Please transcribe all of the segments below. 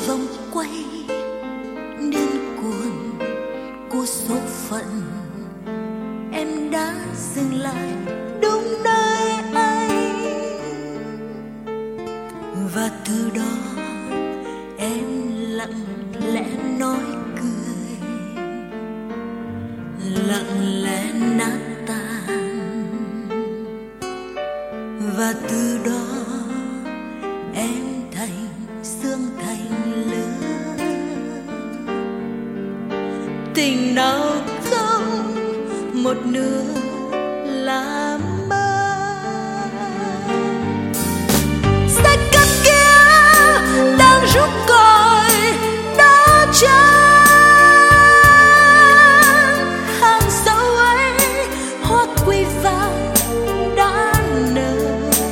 vòng quay điên cuồng của số phận, em đã dừng lại đúng nơi anh. Và từ đó em lặng lẽ nói cười, lặng lẽ nát tan. Và từ đó em thành xương thành lửa. Tình nào không một nửa là mơ. Xe cát kia đang rút còi đó chăng? Hàng dấu ấy hoa quy vàng đã nở,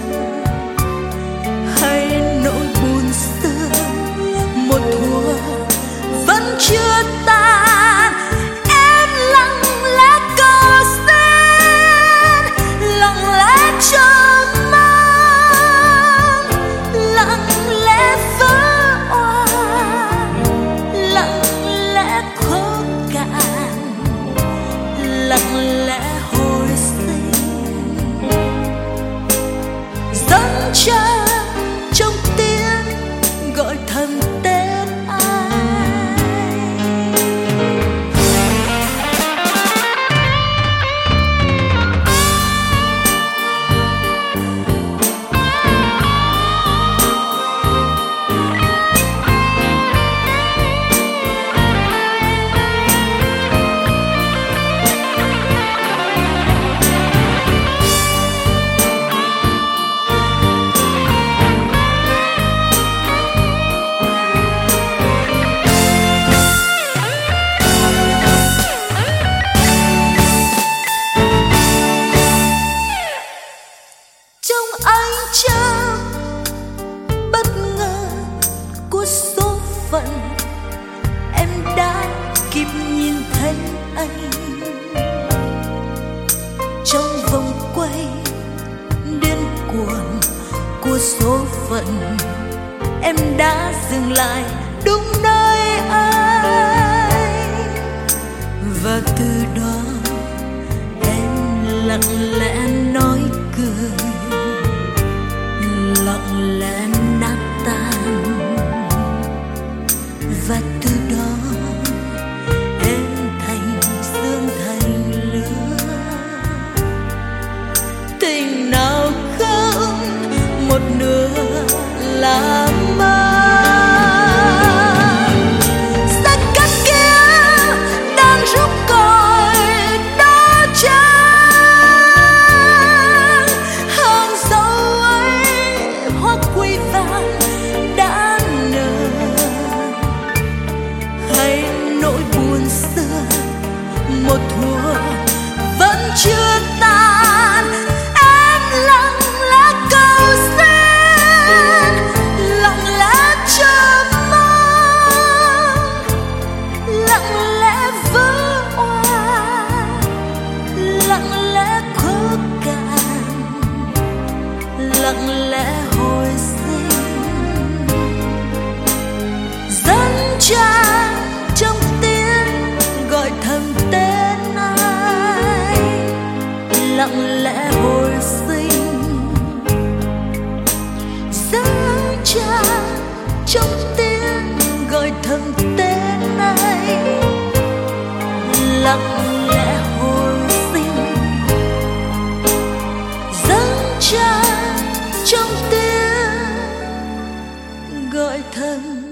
hay nỗi buồn xưa một thuở vẫn chưa tan. Em lặng lẽ cầu xin, lặng lẽ chờ mong, lặng lẽ vỡ òa, lặng lẽ khô cạn, lặng lẽ hồi sinh. Dẫn cha trong tiếng gọi thầm tên ai. Trong ánh trăng bất ngờ của số phận, em đã kịp nhìn thấy anh. Trong vòng quay điên cuồng của số phận, em đã dừng lại đúng nơi anh. Và từ đó em lặng lẽ nói cười, lặng lẽ nát tan. Và từ đó em thành xương thành lửa. Tình nào không một nửa là mơ. Xe cát kia đang rút còi đó chăng? Hàng dấu ấy hoa quy vàng đã nở, hay nỗi buồn xưa một thuở vẫn chưa tan. Em lặng lẽ cầu xin, lặng lẽ chờ mong, lặng lẽ vỡ òa, lặng lẽ khô cạn, lặng lẽ hồi sinh. Dẫn cha trong tiếng gọi thầm tên ai, lặng lẽ hồi sinh. Dẫn cha trong tiếng gọi thầm tên ai, lặng lẽ hồi sinh. Dẫn cha trong tiếng gọi thầm